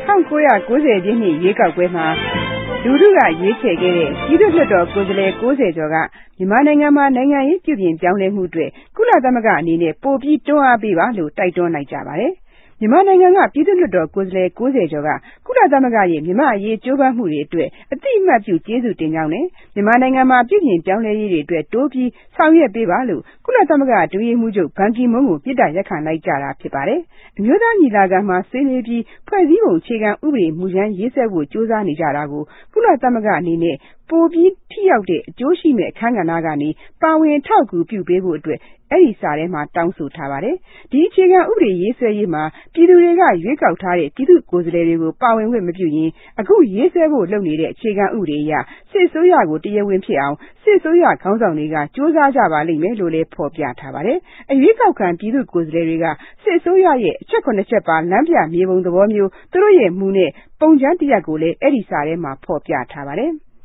1990 ပြည့်နှစ်ရွေးကောက်ပွဲမှာလူထုကရွေးချယ်ခဲ့တဲ့ပြည်သူ့လွှတ်တော်ကိုယ်စားလှယ်90ကျော်ကမြန်မာနိုင်ငံမှာနိုင်ငံရေးပြုပြင်ပြောင်းလဲမှုတွေကုလသမဂ္ဂအနေနဲ့ပိုပြီးတွန်းအားပေးပါလို့တိုက်တွန်းလိုက်ကြပါတယ်။မြန်မာနိုင်ငံကပြည်သူ့လွှတ်တော်ကိုယ်စားလှယ်90ကျော်ကကုလသမဂ္ဂရဲ့မြန်မာအရေးကြိုးပမ်းမှုတွေအတွက်အတိအမှတ်ပြုကျေးဇူးတင်ကြောင်းနဲ့မြန်မာနိုင်ငံမှာပြုပြင်ပြောင်းလဲရေးတွေအတွက်တိုးပြီးဆောင်ရွက်ပေးပါလို့ကုလသမဂ္ဂအတွင်းရေးမှူးချုပ်ဘန်ကီမွန်းကိုမေတ္တာရပ်ခံလိုက်ကြတာဖြစ်ပါတယ်။အမျိုးသားညီလာခံမှာဆွေးနွေးပြီးဖွဲ့စည်းပုံအခြေခံဥပဒေမူကြမ်းရေးဆွဲဖို့ကြိုးစားနေကြတာကိုကုလသမဂ္ဂအနေနဲ့ပိုပြီးထိရောက်တဲ့အကျိုးရှိမဲ့အခန်းကဏ္ဍကနေပါဝင်ထောက်ကူပြုပေးဖို့အတွက်အဲ့ဒီစာထဲမှာတောင်းဆိုထားပါတယ်။ဒီအခြေခံဥပဒေရေးဆွဲရေးမှာပြည်သူတွေကရွေးကောက်ထားတဲ့ပြည်သူ့ကိုယ်စားလှယ်တွေကိုပါဝင်ခွင့်မပြုရင်အခုရေးဆွဲဖို့လုပ်နေတဲ့အခြေခံဥပဒေအရစစ်အစိုးရကိုတရားဝင်ဖြစ်အောင်စစ်အစိုးရခေါင်းဆောင်တွေကစ조사ကြပါလိမ့်မယ်လို့လည်းဖော်ပြထားပါတယ်။အရွေးကောက်ခံပြည်သူ့ကိုယ်စားလှယ်တွေကစစ်အစိုးရရဲ့အချက်9ချက်ပါလမ်းပြမြေပုံသဘောမျိုးသူတို့ရဲ့မူနဲ့ပုံချမ်းတရက်ကိုလည်းအဲ့ဒီစာထဲမှာဖော်ပြထားပါတယ်။